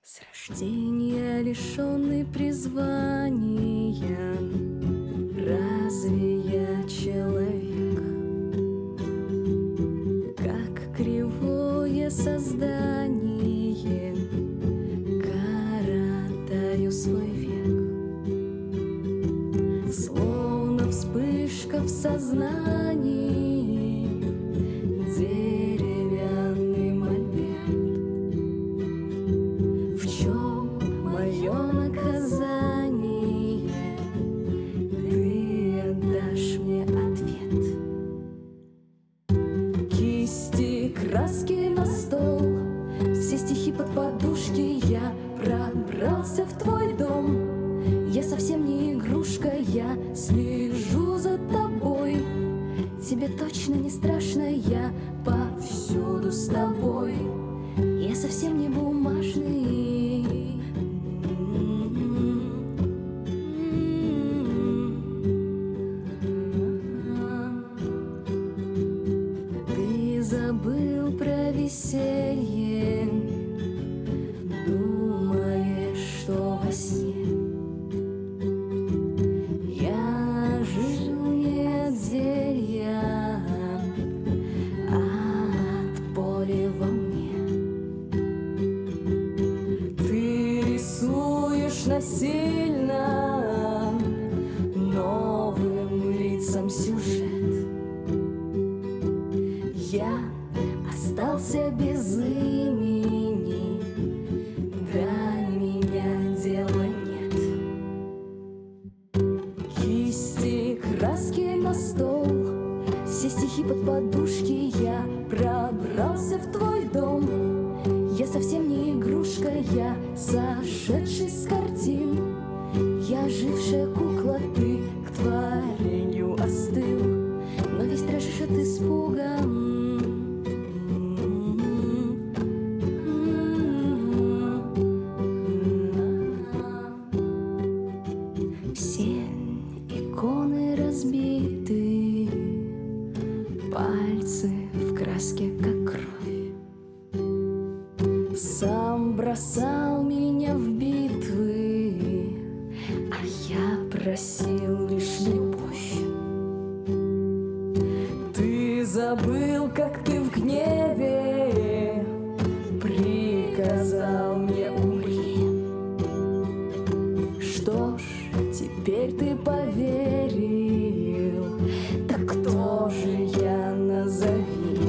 С рождения лишенный призвания, разве я человек? Как кривое создание, коротаю свой век. Словно вспышка в сознании, деревянный мольберт. В чем мое наказание? Ты отдашь мне ответ. Кисти, краски на стол, все стихи под подушки. Я пробрался в твой дом. Я совсем не игрушка, я слежу за тобой. Тебе точно не страшно, я повсюду с тобой. Я совсем не бумажный. Ты забыл про веселье, думаешь, что во сне. Я жил не от зелья, а от боли во мне. Ты рисуешь насильно новым лицам сюжет. Я остался без имени, до меня дела нет. Кисти, краски на стол, все стихи под подушки. Я пробрался в твой дом. Я совсем не игрушка, я сошедший с картин. Я жившая кукла, ты к творению остыл, но весь дрожишь от испуга. Все иконы разбиты, пальцы в краске, как кровь. Сам бросал меня в битвы, а я просил лишь любовь. Ты забыл, как ты в гневе приказал мне умри. Что ж, теперь ты поверил, так кто же я, назови?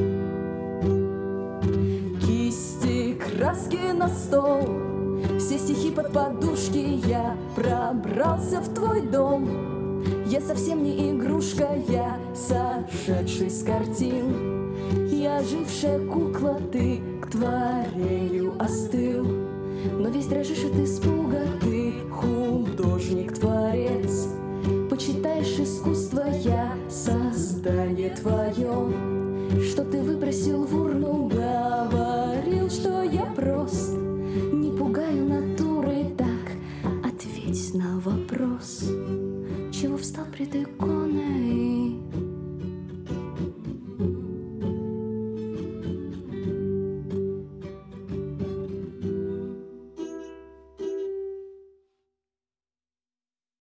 Кисти, краски на стол, все стихи под подушки. Я пробрался в твой дом. Я совсем не игрушка, я сошедший с картин. Я жившая кукла, ты к творению остыл, но весь дрожишь от испуга. Ты художник-творец, почитаешь искусство, я создание твое. Что ты выбросил в урну, говорил, что я прост. Не пугаю натурой, так ответь на вопрос. Чего встал пред иконой?